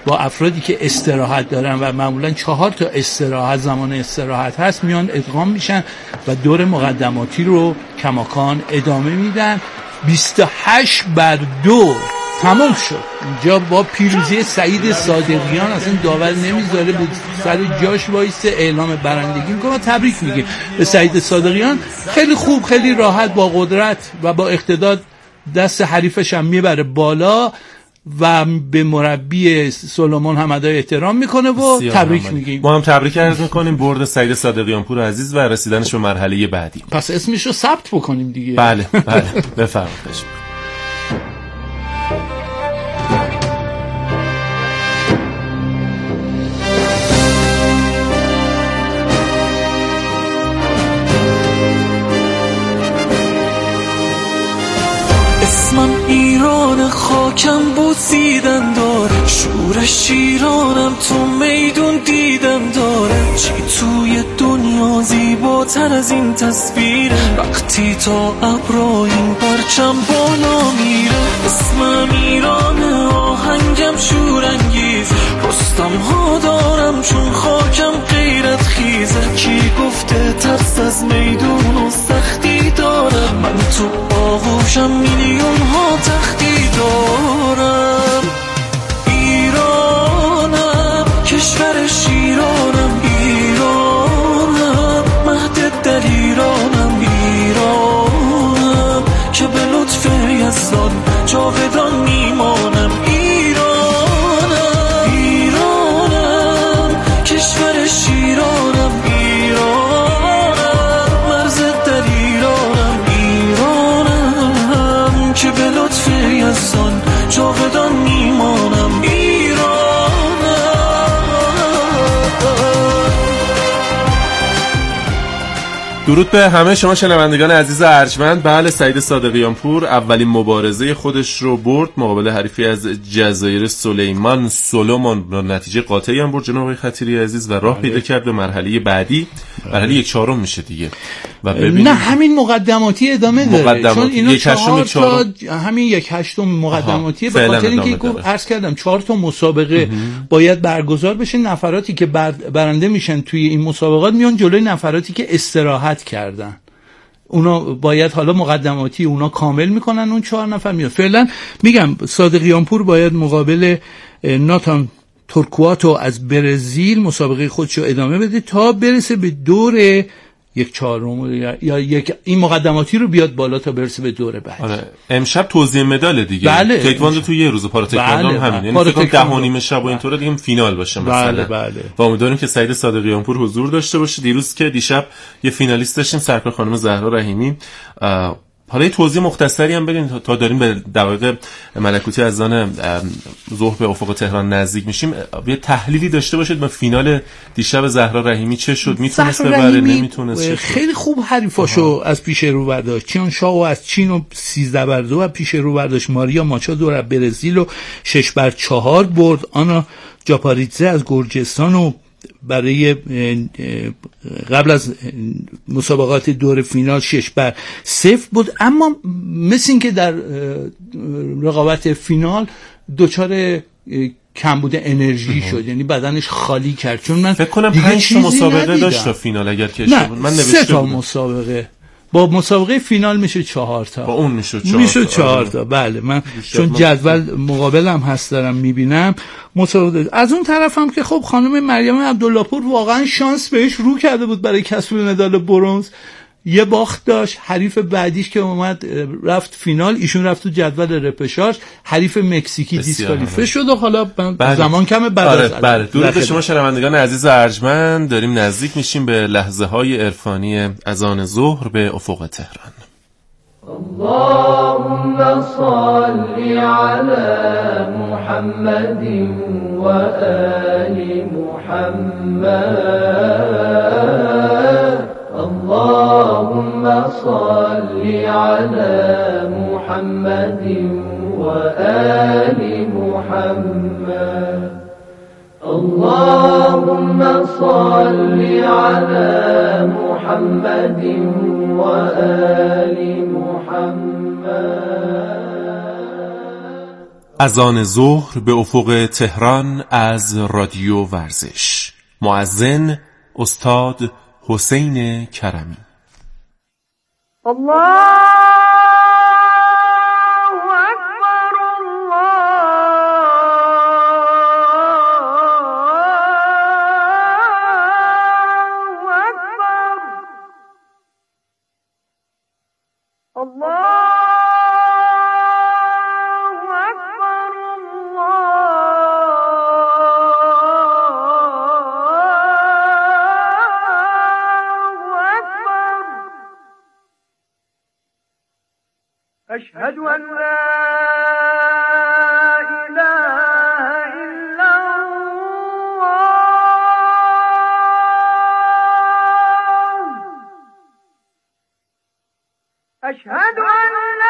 با افرادی که استراحت دارن و معمولا 4 تا استراحت زمان استراحت هست میان ادغام میشن و دور مقدماتی رو کماکان ادامه میدن. 28-2 تمام شد. اینجا با پیروزی سعید صادقیان اصلا داور نمیذاره، به سر جاش وایسته اعلام برندگی میکنه. تبریک میگه به سعید صادقیان. خیلی خوب، خیلی راحت، با قدرت و با اقتدار دست حریفش هم میبره بالا و به مربی سلمان حمدی احترام میکنه و تبریک میگیم. ما هم تبریک عرض میکنیم برد سعید صادقیان پور عزیز و رسیدنش به مرحله بعدی. پس اسمش رو ثبت بکنیم دیگه. بله بفرمایید. اسمم ایران، خاکم بوسیدن داره، شورش شیرانم، تو میدون دیدن داره. چی توی دنیا زیباتر از این تصویره، وقتی تا ابرا این پرچم بالا میره. اسمم ایرانه، آهنگم شورانگیز، رستم ها دارم چون خاکم غیرت خیزه. کی گفته ترس از میدون و سختی دارم، من تو آغوشم میلیون ها تختی دارم. ایرانم، کشور شیرانم، ایرانم، مهد در ایرانم، ایرانم که به لطف یزدان جاودان میمانم. ایرانم، ایرانم، کشور شیرانم، ایرانم، مرز در ایرانم، ایرانم که به لطف یزدان جاودان میمانم. درود به همه شما شنوندگان عزیز ارجمند. بله، سعید صادقیان پور اولین مبارزه خودش رو برد مقابل حریفی از جزایر سلیمان سولومون، با نتیجه قاطعی هم برد جناب آقای خطیری عزیز و راه پیدا کرد به مرحله بعدی. مرحله 1/4 میشه دیگه. و نه، همین مقدماتی ادامه داره، چون اینا 4 تا همین 1/8 مقدماتی، به خاطر اینکه عرض کردم 4 تا مسابقه باید برگزار بشه. نفراتی که برنده میشن توی این مسابقات میان جلوی نفراتی که استراحت کردن، اونا باید حالا مقدماتی اونا کامل میکنن، اون 4 نفر میاد. فعلا میگم صادقیان پور باید مقابل ناتان تورکواتو از برزیل مسابقه خودشو ادامه بده تا برسه به دور 1/4 یا این مقدماتی رو بیاد بالا تا برسه به دور بعد. آره، امشب توزیع مدال دیگه. بله، تکواندو تو یه روز، پارا تکواندو هم همین، یعنی فکر کنم 10:30 شب و اینطوره دیگه فینال باشه مثلا. بله. و امیدواریم که سعید صادقیان پور حضور داشته باشه. دیشب یه فینالیست داشتیم، سرکار خانم زهرا رحیمی. حالا یه توضیح مختصری هم بدین تا داریم به دقایق ملکوتی از آن ظهر به افق تهران نزدیک میشیم. یه تحلیلی داشته باشید به فینال دیشب زهرا رحیمی چه شد، میتونست ببره، نمیتونست. خیلی خوب حریفاشو از پیش رو برداشت. چیان شاو از چین و 13-2 از پیش رو برداشت. ماریا ماچادو از برزیل و 6-4 برد. آنا جاپاریتزه از گرجستان و برای قبل از مسابقات دور فینال 6-0 بود. اما مثل این که در رقابت فینال دچار کمبود انرژی شد، یعنی بدنش خالی کرد. چون من فکر کنم 5 تا مسابقه داشت تا فینال، اگر که من نوشته 3 تا مسابقه، با مسابقه فینال میشه 4 تا، با اون میشه 4 تا. بله، من چون جدول مقابلم هست دارم میبینم مسابقه. از اون طرف هم که خب خانم مریم عبدالله پور واقعا شانس بهش رو کرده بود برای کسب مدال برنز. یه باخت داشت، حریف بعدیش که اومد رفت فینال، ایشون رفت تو جدول رپشاژ، حریف مکزیکی دیسکوالیفه شد و حالا زمان کمه بعد از بله. درود به شما شنوندگان عزیز ارجمند. داریم نزدیک میشیم به لحظه های عرفانی اذان ظهر به افق تهران. اللهم صل على محمد و آل محمد. اللهم صل على محمد و آل محمد. اللهم صل على محمد و آل محمد. اذان ظهر به افق تهران از رادیو ورزش. مؤذن استاد حسین کرمی. الله أشهد أن لا إله إلا الله أشهد أن لا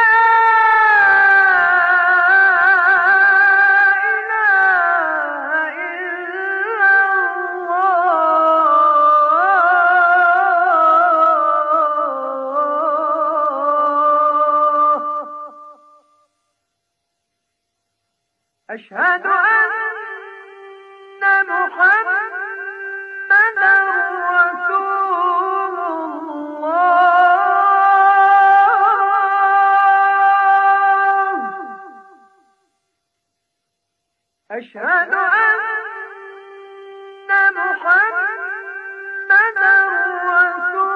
أشهد أن محمدا رسول الله أشهد أن محمدا رسول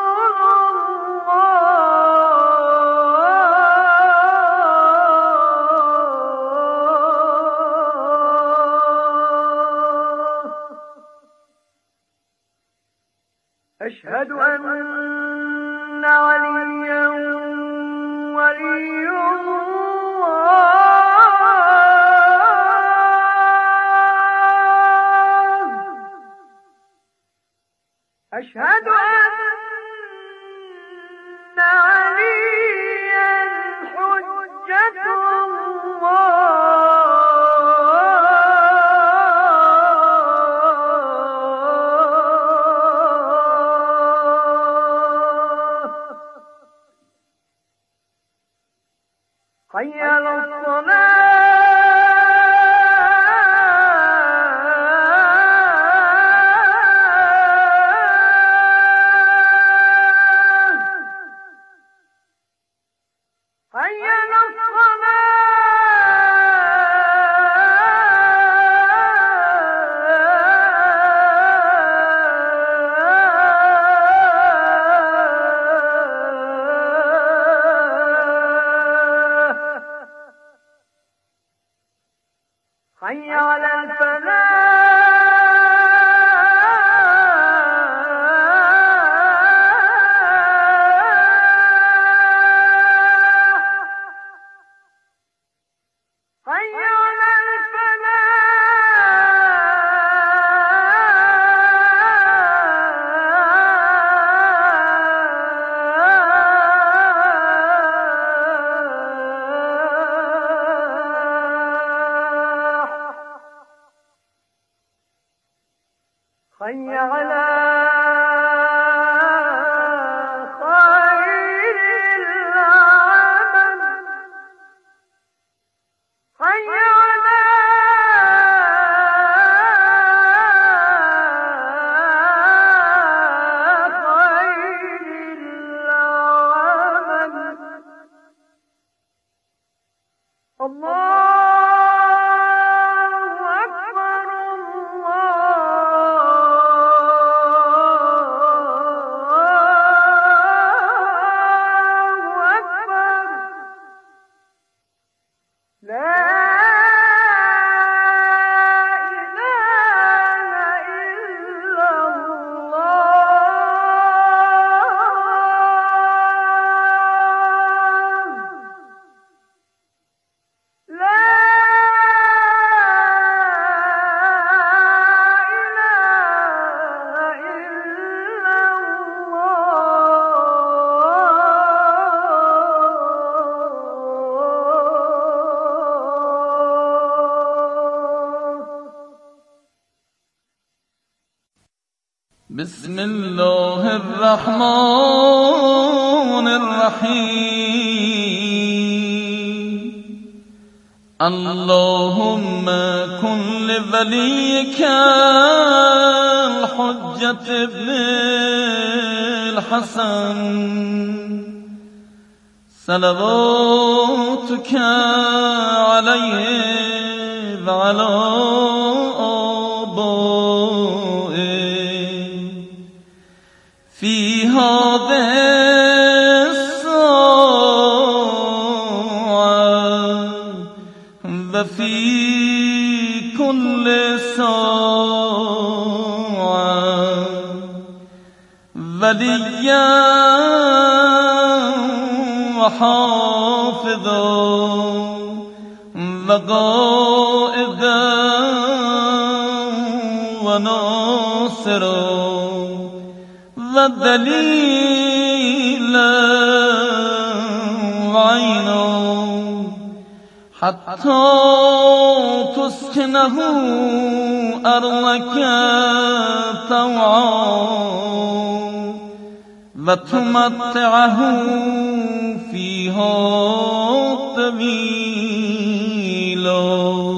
أشهد أن عليا ولي الله أشهد أن عليا حجة الله حي على الصلاة حي على حي على الفلاح حي على حي على خير العمل حي على خير العمل الله بسم الله الرحمن الرحیم اللهم كن لوليك الحجة ابن الحسن صلواتك عليه وعلى آبائه في هذه وفي كل ساعة وليا وحافظا وقائدا وناصرا ودليلا وعينا حتى تسكنه أرضك طوعا وتمتعه فيها طويلا.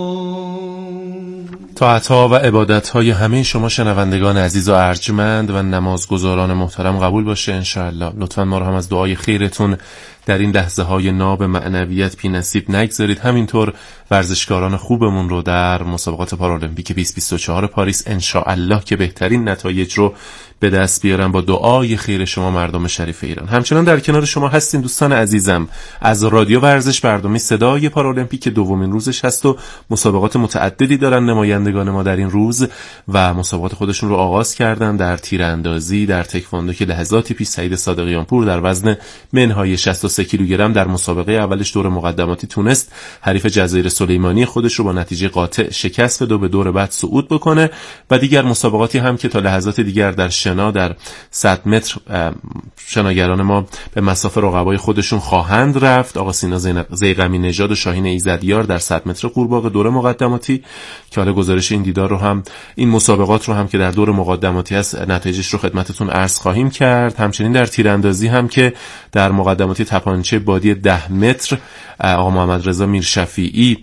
طاعت‌ها و عبادت‌های همه شما شنوندگان عزیز و ارجمند و نمازگزاران محترم قبول باشه انشاءالله. لطفاً ما رو هم از دعای خیرتون در این لحظه‌های ناب معنویت بی نصیب نگذارید. همینطور ورزشکاران خوبمون رو در مسابقات پارالمپیک 2024 پاریس انشاءالله که بهترین نتایج رو به دست بیارن با دعای خیر شما مردم شریف ایران. همچنان در کنار شما هستیم دوستان عزیزم از رادیو ورزش، برنامه صدای پارالمپیک دومین روزش هست و مسابقات متعددی دارن نمایندگان ما در این روز و مسابقات خودشون رو آغاز کردن در تیراندازی، در تکواندو که لحظاتی پیش سعید صادقیان پور در وزن منهای 63 کیلوگرم در مسابقه اولش دور مقدماتی تونست حریف جزایر سلیمانی خودش رو با نتیجه قاطع شکست بده و به دور بعد صعود بکنه و دیگر مسابقاتی هم که تا لحظات دیگر در در 100 متر شناگران ما به مسافه رقبای خودشون خواهند رفت. آقا سینا زیغمی نژاد و شاهین ایزدیار در 100 متر قورباغه دور مقدماتی که حالا گزارش این دیدار رو هم این مسابقات رو هم که در دور مقدماتی هست نتایجش رو خدمتتون عرض خواهیم کرد. همچنین در تیراندازی هم که در مقدماتی تپانچه بادی 10 متر آقا محمد رضا میرشفیعی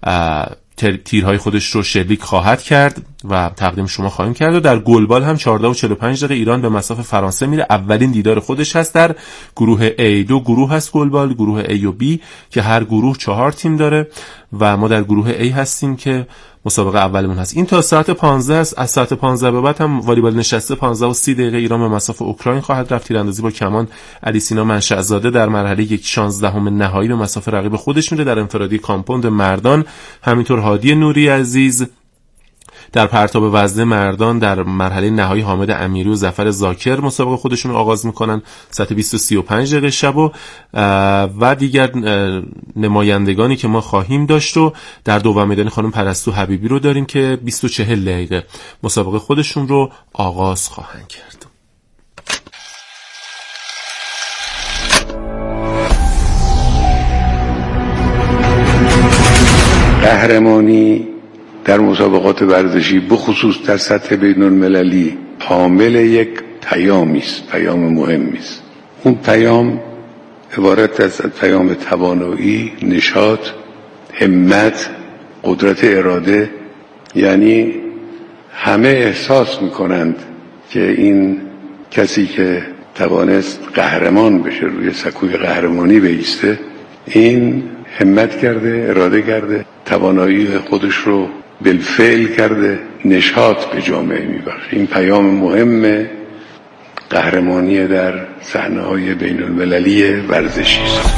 تیرهای خودش رو شلیک خواهد کرد و تقدیم شما خواهیم کرد و در گلبال هم 14 و 45 دقیقه ایران به مسافه فرانسه میره. اولین دیدار خودش هست در گروه A. 2 گروه هست گلبال، گروه A و B که هر گروه 4 تیم داره و ما در گروه A هستیم که مسابقه اولمون هست. این تا ساعت 15 است. از ساعت 15 به بعد هم والیبال نشسته 15 و 30 دقیقه ایران به مسافه اوکراین خواهد رفت. تیراندازی با کمان علی سینا منشأزاده در مرحله 1/16 نهایی به مسافه رقیب خودش میره در انفرادی کامپوند مردان. همینطور هادی نوری عزیز در پرتاب وزنه مردان در مرحله نهایی حامد امیری و ظفر زاکر مسابقه خودشون رو آغاز میکنن ساعت 20:35 دقیقه شب و دیگر نمایندگانی که ما خواهیم داشت و در دوم میدان خانم پرستو حبیبی رو داریم که 20:40 دقیقه مسابقه خودشون رو آغاز خواهند کرد. قهرمانی در مسابقات ورزشی بخصوص در سطح بین‌المللی حامل یک پیامی است، پیام مهمی است. اون پیام عبارت از پیام توانایی، نشاط، همت، قدرت اراده. یعنی همه احساس میکنند که این کسی که توانست قهرمان بشه، روی سکوی قهرمانی بایسته، این همت کرده، اراده کرده، توانایی خودش رو بالفعل کرده، نشاط به جامعه میبخشه. این پیام مهم قهرمانی در صحنه‌های بین‌المللی ورزشی است.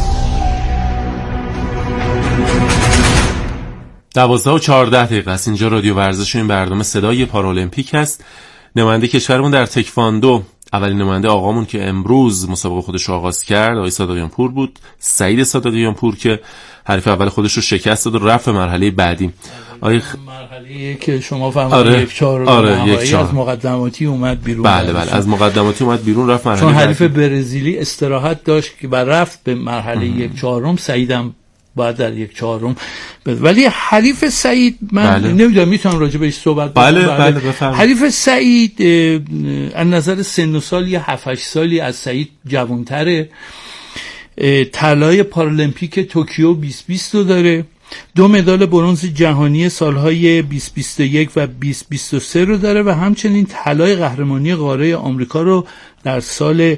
12:14 دقیقه است. اینجا رادیو ورزش و این برنامه صدای پارالمپیک است. نماینده کشورمون در تکواندو اولین نماینده آقامون که امروز مسابقه خودش رو آغاز کرد آقای صادقیان پور بود، سعید صادقیان پور که حریف اول خودش رو شکست داد و رفت مرحله بعدی. مرحله که شما فهمیدید 1/4 نهایی از مقدماتی اومد بیرون. بله از مقدماتی اومد بیرون رفت مرحله چون حریف برزیلی استراحت داشت که بعد رفت به مرحله 1/4. سعیدم بعد در 1/4 ولی حریف سعید من نمیدونم میتونم راجع بهش صحبت بله بفرمایید. حریف سعید از نظر سن و سال یه 7-8 سالی از سعید جوان‌تره. طلای پارالمپیک توکیو 2020 رو داره 2 مدال برنز جهانی سالهای 2021 و 2023 رو داره و همچنین طلای قهرمانی قاره آمریکا رو در سال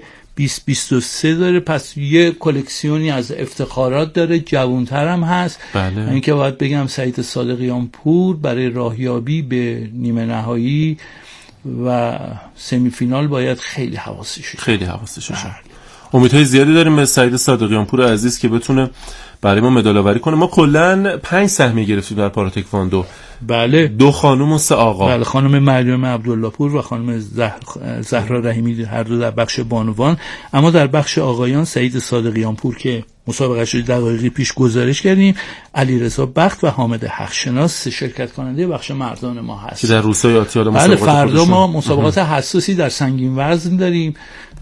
2023 داره. پس یه کلکسیونی از افتخارات داره، جوان‌تر هم هست. بله. اینکه باید بگم سعید صادقیان پور برای راهیابی به نیمه نهایی و سمی فینال باید خیلی حواسش باشه. امیدهای زیادی داریم به سعید صادقیان پور عزیز که بتونه برای ما مدال آوری کنه. ما کلا 5 سهمیه گرفتیم در پارا تکواندو. بله. 2 خانم و 3 آقا. بله، خانم مریم عبدالله پور و خانم زهرا رحیمی هر دو در بخش بانوان. اما در بخش آقایان سعید صادقیان پور که مسابقه‌اش رو دقایقی پیش گزارش کردیم، علیرضا بخت و حامد حقشناس شرکت کننده بخش مردان ما هست که در روزهای آتی حالا مسابقات فردا ما مسابقات حساسی در سنگین وزن داریم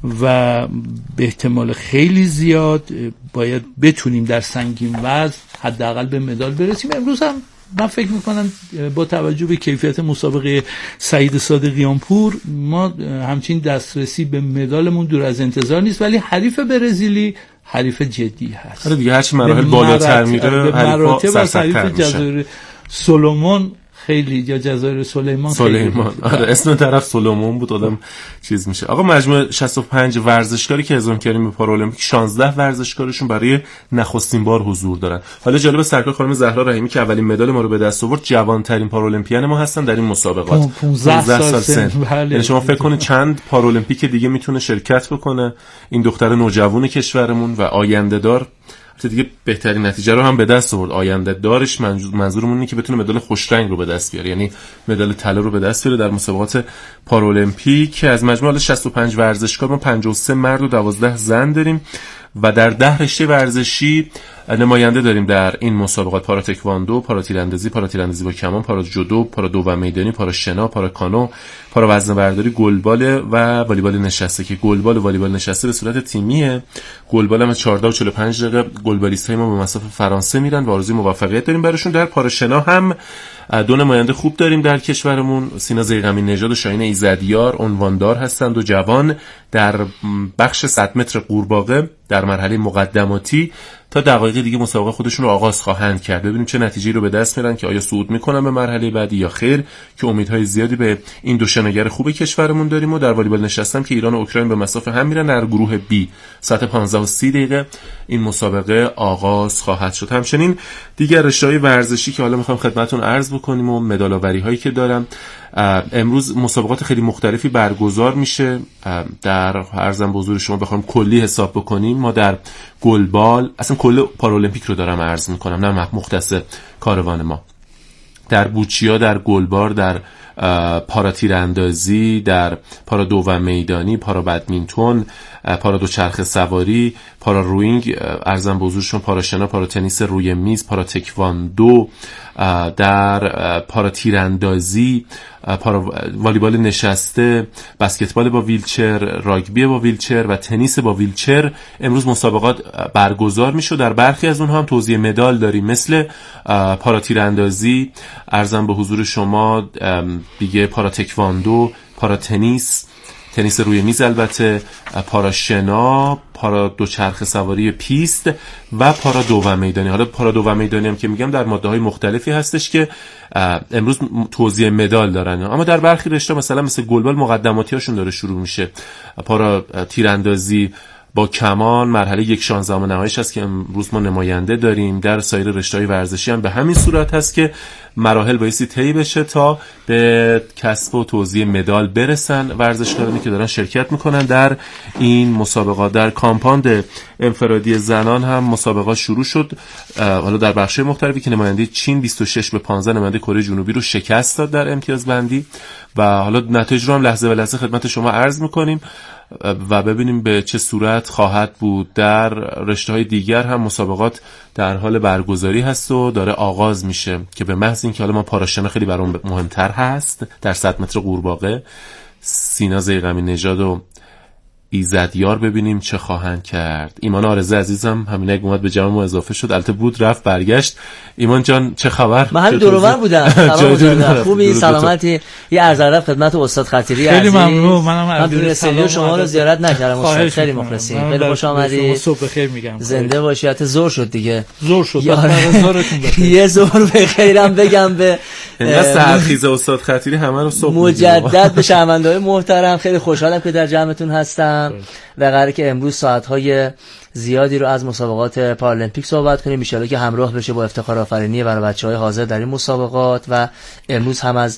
و به احتمال خیلی زیاد باید بتونیم در سنگین وزن حداقل به مدال برسیم. امروز هم من فکر میکنم با توجه به کیفیت مسابقه سعید صادقیان پور ما همچین دسترسی به مدالمون دور از انتظار نیست، ولی حریف برزیلی حریف جدی هست. آره دیگه، هرچی مراحل بالاتر میره حریف جزایر سولومون خیلی، یا جزایر سلیمان. آره اسم طرف سولومون بود، آدم چیز میشه. آقا مجموع 65 ورزشکاری که اعزام کردیم به پارالمپیک، 16 ورزشکارشون برای نخستین بار حضور دارن. حالا جالب سرکار خانم زهرا رحیمی که اولین مدال ما رو به دست آورد، جوان‌ترین پارالمپیان ما هستن در این مسابقات. 15 سال سن. یعنی شما فکر کنید چند پارالمپیک دیگه میتونه شرکت بکنه این دختر نوجوان کشورمون و آینده دار. دیگه بهترین نتیجه رو هم به دست آورد. آینده دارش منظورمون اینه که بتونه مدال خوش رنگ رو به دست بیاره، یعنی مدال طلا رو به دست بیاره در مسابقات پارالمپیک. از مجموع 65 ورزشکار ما 53 مرد و 12 زن داریم و در 10 رشته ورزشی نماینده داریم در این مسابقات: پارا تکواندو، پارا تیراندازی، پارا تیراندازی با کمان، پارا جودو، پارا دوم میدانی، پارا شنا، پارا کانو، پارا وزنه‌برداری، گلبال و والیبال نشسته که گلبال و والیبال نشسته به صورت تیمیه. گلبال هم 14 و 45 دقیقه گلبالیستای ما به مسافت فرانسه میرن و آرزوی موفقیت داریم براشون. در پارا شنا هم 2 نماینده خوب داریم در کشورمون: سینا زیغمی نژاد و شاهین ایزدیار عنواندار هستند و جوان. در بخش 100 متر قورباغه در مرحله مقدماتی تا دقایق دیگه مسابقه خودشون رو آغاز خواهند کرد. ببینیم چه نتیجه‌ای رو به دست میارن که آیا صعود میکنن به مرحله بعدی یا خیر، که امیدهای زیادی به این دو شناگر خوب کشورمون داریم. و در والیبال نشستم که ایران و اوکراین به مسافه هم میرن، در گروه B ساعت 15:30 این مسابقه آغاز خواهد شد. همچنین دیگر رشته‌های ورزشی که حالا میخوام خدمتتون عرض بکنیم و مدال آوری‌هایی که دارم. امروز مسابقات خیلی مختلفی برگزار میشه. در عرضم به حضور شما بخوام کلی حساب بکنیم، ما در گلبال، اصلا کل پارالمپیک رو دارم عرض میکنم نه مختص کاروان ما، در بوچیا، در گلبال، در پارا تیراندازی، در پارا دوم میدانی، پارا بدمینتون، پارا دوچرخه سواری، پارا روینگ، عرضم به حضورشون پارا شنا، پارا تنیس روی میز، پارا تکواندو، در پارا تیراندازی، پارا والیبال نشسته، بسکتبال با ویلچر، راگبی با ویلچر و تنیس با ویلچر امروز مسابقات برگزار میشه. در برخی از اونها هم توزیع مدال داریم، مثل پارا تیراندازی، عرضم به حضور شما دیگه پارا تکواندو، پارا تنیس روی میز، البته پارا شنا، پارا دوچرخه سواری پیست و پارا دوم میدانی. حالا پارا دوم میدانی هم که میگم در ماده‌های مختلفی هستش که امروز توزیع مدال دارن. اما در برخی رشته مثل گلبال مقدماتی هاشون داره شروع میشه. پارا تیراندازی با کمان مرحله 1/16 نهاییش هست که امروز ما نماینده داریم. در سایر رشته‌های ورزشی هم به همین صورت هست که مراحل بایستی طی بشه تا به کسب و توزیع مدال برسن ورزشکارانی که دارن شرکت میکنن در این مسابقات. در کامپاند انفرادی زنان هم مسابقات شروع شد، حالا در بخش‌های مختلفی که نماینده چین 26-15 نماینده کره جنوبی رو شکست داد در امتیاز بندی و حالا نتایج رو هم لحظه به لحظه خدمت شما عرض میکنیم و ببینیم به چه صورت خواهد بود. در رشته‌های دیگر هم مسابقات در حال برگزاری هست و داره آغاز میشه که به محض اینکه حالا ما پاراشنا خیلی برام مهمتر هست، در 100 متر قورباغه سینا زیغمی نژاد و ایزدیار ببینیم چه خواهند کرد. ایمان آرزه عزیزم همین اومد به جمع ما اضافه شد، البته بود رفت برگشت. ایمان جان چه خبر؟ من همین دور و بر بودم. خوبی؟ سلامتی؟ یه عرض ادب خدمت استاد خطیری عزیز. خیلی ممنون. منم استودیو شما رو زیارت نکردم استاد، خیلی مخلصیم. خیلی خوش آمدید. صبح بخیر میگم. زنده باشید. ظهر شد دیگه. ظهر شد. بازارتون بخیر. یه ظهر بخیرم بگم به سرخیز استاد خطیری همه رو صبح مجدد به شنونده‌های محترم. خیلی خوشحالم که در جمعتون هستم و قراره که امروز ساعت‌های زیادی رو از مسابقات پارالمپیک صحبت کنیم، ان شاءالله که همراه بشه با افتخار آفرینی برای بچه‌های حاضر در این مسابقات و امروز هم از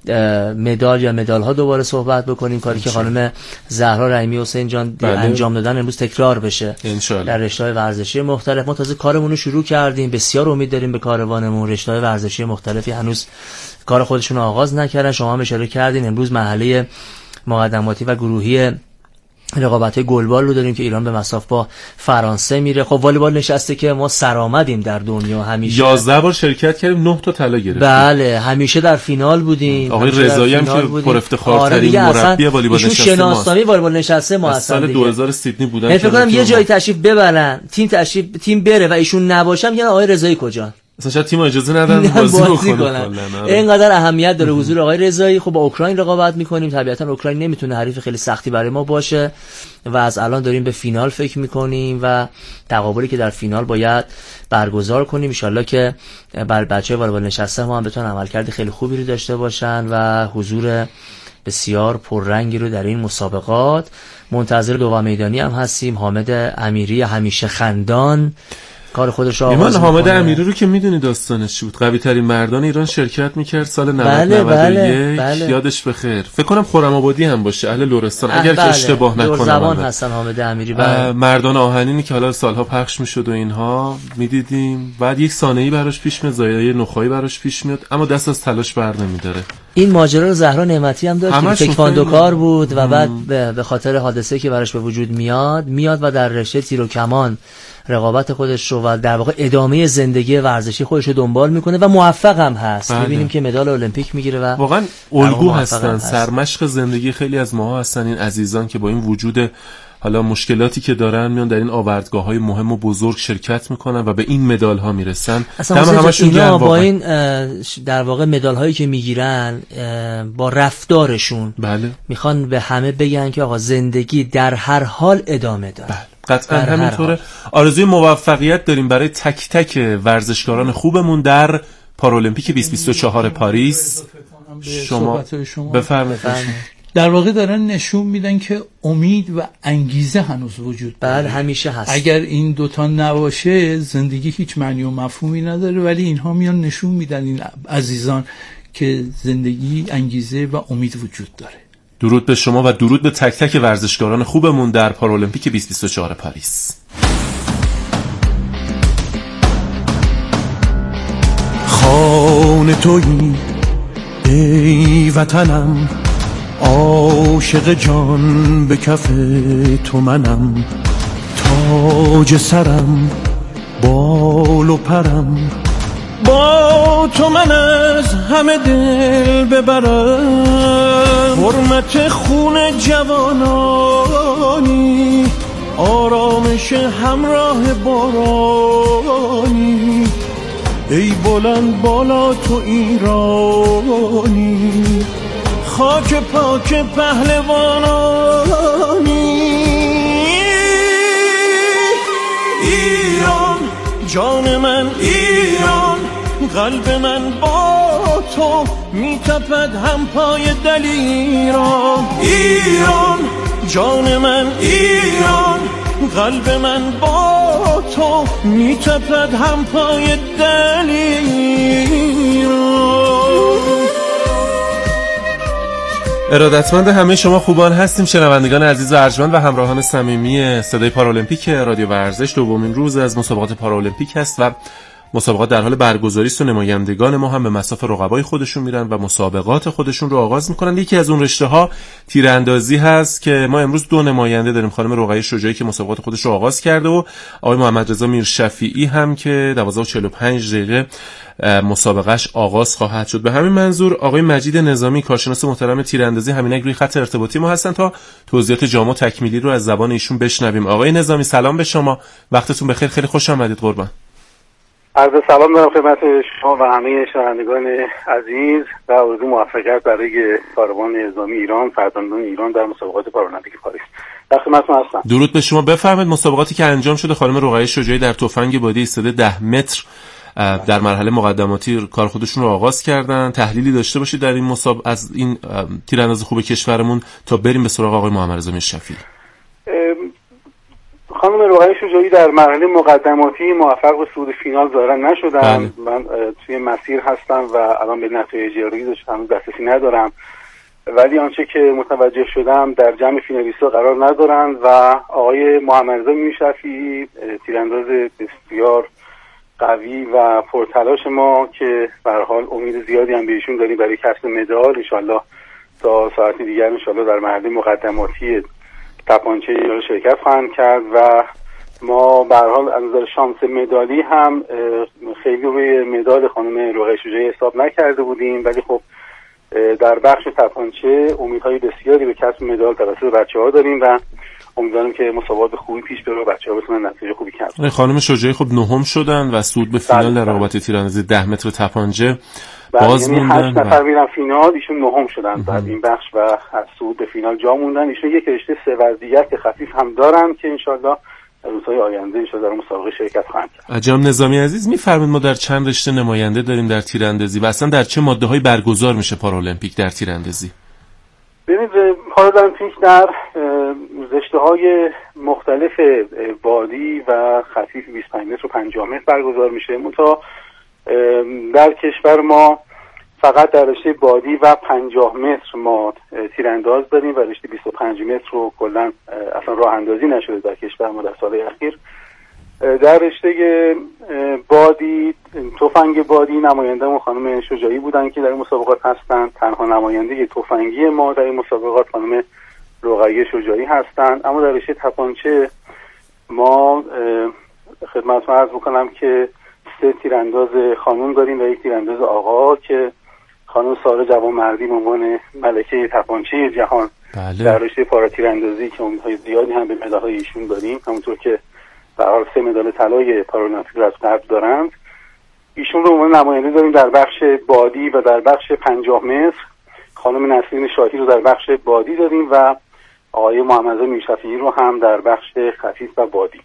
مدال یا مدال‌ها دوباره صحبت بکنیم، کاری که خانم زهرا رحیمی حسین جان انجام دادن امروز تکرار بشه در رشته‌های ورزشی مختلف. ما تازه کارمون رو شروع کردیم، بسیار امید داریم به کاروانمون. رشته‌های ورزشی مختلفی هنوز کار خودشون رو آغاز نکردن. شما هم اشاره کردین امروز مرحله مقدماتی و گروهی رقابت‌های گلبال رو داریم که ایران به مصاف با فرانسه میره. خب والیبال نشسته که ما سرآمدیم در دنیا، همیشه 11 بار شرکت کردیم، 9 تا طلا گرفتیم. بله همیشه در فینال بودیم. آقای رضایی هم که پر افتخارترین مربی والیبال نشسته ما، شناسنامه والیبال نشسته ما هستن. سال 2000 سیدنی بودن. فکر کنم یه جایی تشریف ببرن، تیم بره و ایشون نباشم، میگن آقای رضایی کجا؟ اصلا شاید تیم اجازه ندن بازی کنن. اینقدر اهمیت داره حضور آقای رضایی. خب با اوکراین رقابت میکنیم، طبیعتا اوکراین نمیتونه حریف خیلی سختی برای ما باشه و از الان داریم به فینال فکر میکنیم و تقابلی که در فینال باید برگزار کنیم. ان شاءالله که بر بچه‌های والیبال نشسته ما هم بتونن عملکرد خیلی خوبی رو داشته باشن و حضور بسیار پررنگی رو در این مسابقات. منتظر دوام میدانی هم هستیم. حامد امیری همیشه خندان کار خودش رو آغاز می‌کنه. حامد امیری رو که میدونی داستانش چی بود، قوی ترین مردان ایران شرکت میکرد سال 91. بله. یادش بخیر. فکر کنم خرم آبادی هم باشه، اهل لرستان اگر که اشتباه نکنم. زبان هستن حامد امیری. مردان آهنینی که حالا سالها پخش میشد و اینها میدیدیم، بعد یک ثانیه‌ای براش پیش میاد، زایه نخایی براش پیش میاد، اما دست از تلاش بر نمیداره. این ماجرا رو زهرا نعمتی هم داشت که تکواندو کار بود و بعد به خاطر حادثه‌ای که براش به وجود میاد و در رشته تیر و کمان رقابت خودش رو و در واقع ادامه زندگی ورزشی خودش رو دنبال میکنه و موفق هم هست. میبینیم که مدال المپیک میگیره و واقعا الگو هستن، سرمشق زندگی خیلی از ماها هستن این عزیزان که با این وجود حالا مشکلاتی که دارن میان در این آوردگاه‌های مهم و بزرگ شرکت میکنن و به این مدال ها میرسن. اینا با این در واقع مدال هایی که میگیرن با رفتارشون میخوان به همه بگن که آقا زندگی در هر حال ادامه داره. قطعا همینطوره. آرزوی موفقیت داریم برای تک تک ورزشکاران خوبمون در پارالمپیک 2024 پاریس. شما بفرمایید. در واقع دارن نشون میدن که امید و انگیزه هنوز وجود داره. بله همیشه هست. اگر این دوتا نباشه زندگی هیچ معنی و مفهومی نداره، ولی اینها میان نشون میدن این عزیزان که زندگی انگیزه و امید وجود داره. درود به شما و درود به تک تک ورزشکاران خوبمون در پارالمپیک 2024 پاریس. خانه تویی ای وطنم، عاشق جان به کف تو منم، تاج سرم بال و پرم، با تو من از همه دل ببرم، حرمت خون جوانانی، آرامش همراه بارانی، ای بلند بالا تو ایرانی، خاک پاک پهلوانانی، ایران جان من، ایران قلب من با تو میتپد هم پای دلیران، ایران جان من، ایران قلب من با تو میتپد هم پای دلیران. ارادتمند همه شما خوبان هستیم، شنوندگان عزیز و ارجمند و همراهان صمیمی صدای پارالمپیک رادیو ورزش. دومین روز از مسابقات پارالمپیک هست و مسابقات در حال برگزاری است و نمایندگان ما هم به مصاف رقبای خودشون میرن و مسابقات خودشون رو آغاز میکنن. یکی از اون رشته‌ها تیراندازی هست که ما امروز 2 نماینده داریم، خانم رقیه شجاعی که مسابقات خودش رو آغاز کرده و آقای محمد رضا میرشفیعی هم که 12:45 مسابقهش آغاز خواهد شد. به همین منظور آقای مجید نظامی کارشناس محترم تیراندازی همینک روی خط ارتباطی ما هستن تا توضیحات جامع و تکمیلی رو از زبان ایشون بشنویم. آقای نظامی سلام به شما، وقتتون بخیر، خیلی خوش آمدید قربان. عرض سلام دارم خدمت شما و همه شنوندگان عزیز و آرزوی موفقیت برای کاروان نظامی ایران، فرزندان ایران در مسابقات پارالمپیک پاریس. در خدمتتون هستم. درود به شما. بفرمایید مسابقاتی که انجام شده، خانم رقیه شجاعی در تفنگ بادی ایستاده 10 متر در مرحله مقدماتی کار خودشون رو آغاز کردن. تحلیلی داشته باشید در این مسابقه از این تیرانداز خوب کشورمون تا بریم به سراغ آقای محمد رضا میرشفیعی. خانم رقیه شجاعی در مرحله مقدماتی موفق به صعود فینال ظاهرا نشدن. من توی مسیر هستم و الان به نتایج ریزش هنوز دسترسی ندارم، ولی آنچه که متوجه شدم در جمع فینالیست‌ها قرار ندارن و آقای محمد رضا میرشفیعی تیرانداز بسیار قوی و پرتلاش ما که به هر حال امید زیادی هم بهشون داریم برای کسب مدال، ان شاءالله تا ساعت دیگر ان شاءالله در مرحله مقدماتی تپانچه ایران شرکت خواهند کرد و ما به هر حال از نظر شانس مدالی هم خیلی روی مدال خانم رقیه شجاعی حساب نکرده بودیم، ولی خب در بخش تپانچه امیدهای بسیاری به کسب مدال توسط بچه‌ها داریم و امیدوارم که مسابقات خوبی پیش بره و بچه‌ها بتونن نتیجه خوبی کسب کنن. خانم شجاعی خب نهم شدن و صعود به فینال در رقابت تیراندازی 10 متر تپانچه باز موندن. 8 نفر میرن فینال، ایشون نهم شدن در این بخش و از صعود به فینال جا موندن. ایشون یک رشته 3 وزنیگر که خفیف هم دارن که ان شاءالله در روزهای آینده ان شاءالله در مسابقه شرکت خواهند کرد. جناب نظامی عزیز میفرمایید ما در چند رشته نماینده داریم در تیراندازی و اصلا در چه ماده‌هایی برگزار میشه پارالمپیک در تیراندازی؟ ببینید پارالمپیک در رشته‌های مختلف بادی و خفیف 25 متر و 50 متر برگزار میشه. منتها در کشور ما فقط در رشته بادی و 50 متر ما تیرانداز داریم و رشته 25 متر رو کلا اصلا راه اندازی نشده در کشور ما در سال اخیر. در رشته بادی تفنگ بادی نماینده‌مون خانم شجاعی بودن که در این مسابقات هستند. تنها نماینده تفنگی ما در این مسابقات خانم رقیه شجاعی هستند. اما در رشته تپانچه ما خدمتتون عرض بکنم که 3 تیرانداز خانم داریم و 1 تیرانداز آقا که خانم ساره جوانمردی به عنوان ملکه تپانچه جهان در رشته پارا تیراندازی که امیدهای زیادی هم به مدال‌های ایشون داریم، همونطور که به هر حال 3 مدال طلای پارالمپیک از قبل دارند. ایشون رو عنوان نماینده داریم در بخش بادی و در بخش 50 متر. خانم نسرین شاهی رو در بخش بادی داریم و آقای محمد رضا میرشفیعی رو هم در بخش خفیف و بادی.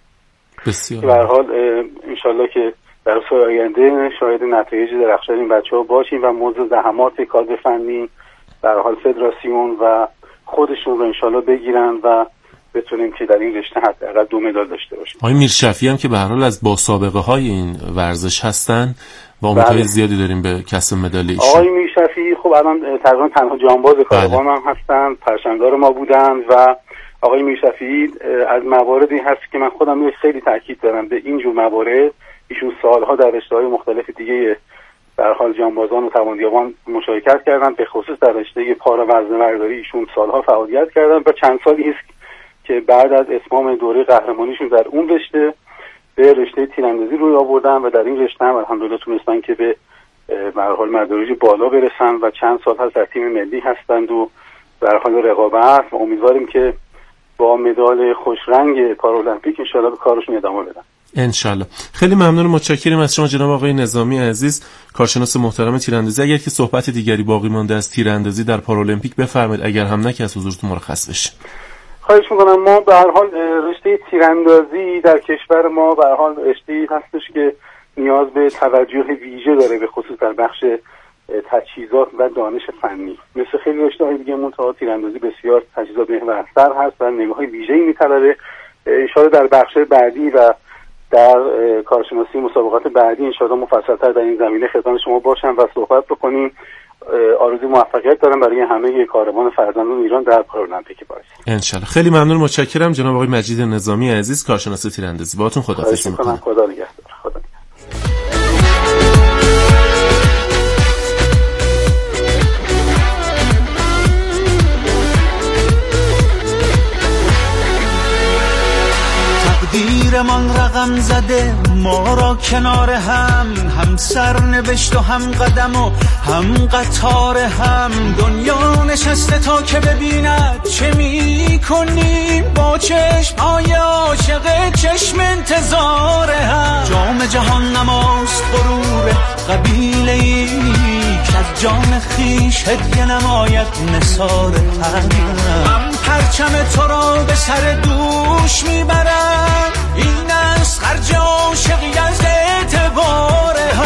بسیار. به هر حال ان شاءالله که در سال آینده شاهد نتایج درخشان این بچه‌ها باشیم و موضوع زحمات کادر فنی به هر حال فدراسیون و خودشون رو ان شاءالله بگیرن و بتونیم که در این رشته حداقل 2 مدال داشته باشیم. آقای میرشفیعی هم که به هر حال از با سابقه های این ورزش هستن و امیدهای زیادی داریم به کسب مدال ایشون. آقای میرشفیعی خب الان تقریبا تنها جانباز کاروان هم هستن، پرچمدار ما بودن و آقای میرشفیعی از مواردی هست که من خودم خیلی تاکید دارم به این جور موارد. ایشون سالها در رشته‌های مختلف دیگه در حال جانبازان و تواندیابان مشارکت کردن، به خصوص در رشته پارا وزنه‌برداری ایشون سالها فعالیت کردن و چند سالی است که بعد از اتمام دوره قهرمانیشون در اون رشته به رشته تیراندازی روی آوردن و در این رشته هم الحمدلله تونستن که به هر حال مدارج بالا برسن و چند سال هست در تیم ملی هستند و در حال رقابت و امیدواریم که با مدال خوشرنگ پارالمپیک ان شاءالله به کارشون ادامه بدن. انشالله. خیلی ممنون و متشکرم از شما جناب آقای نظامی عزیز، کارشناس محترم تیراندازی. اگر که صحبت دیگری باقی مانده از تیراندازی در پارالمپیک بفرمایید، اگر هم نه که از حضورتون مرخص بشیم. خواهش میکنم. ما به هر حال رشته تیراندازی در کشور ما به هر حال رشته‌ای هستش که نیاز به توجه ویژه داره، به خصوص در بخش تجهیزات و دانش فنی. مثل خیلی رشته‌های دیگه منتها تیراندازی بسیار تجهیزات محورتر هست و نگاه ویژه‌ای می‌طلبه. ان شاءالله در بخش بعدی و در کارشناسی مسابقات بعدی ان شاءالله مفصل‌تر در این زمینه خدمت شما باشم و صحبت بکنیم. آرزوی موفقیت دارم برای همه کاروان فرزندان ایران در پارالمپیک پاریس. انشالله. خیلی ممنون، متشکرم جناب آقای مجید نظامی عزیز، کارشناس تیراندازی. باهاتون خداحافظی می‌کنم. خدا نگهدار. غم زده ما را کنار هم سرنوشت و هم قدم و هم قطار هم. دنیا نشسته تا که ببیند چه می کنیم با چشم‌های عاشق چشم انتظار هم. جام جهان نماست غرور قبیله‌ای که از جان خیش هدیه نماید نثار هم. من پرچم تو را به سر دوش میبرم، این است خرج عاشقی از اعتبار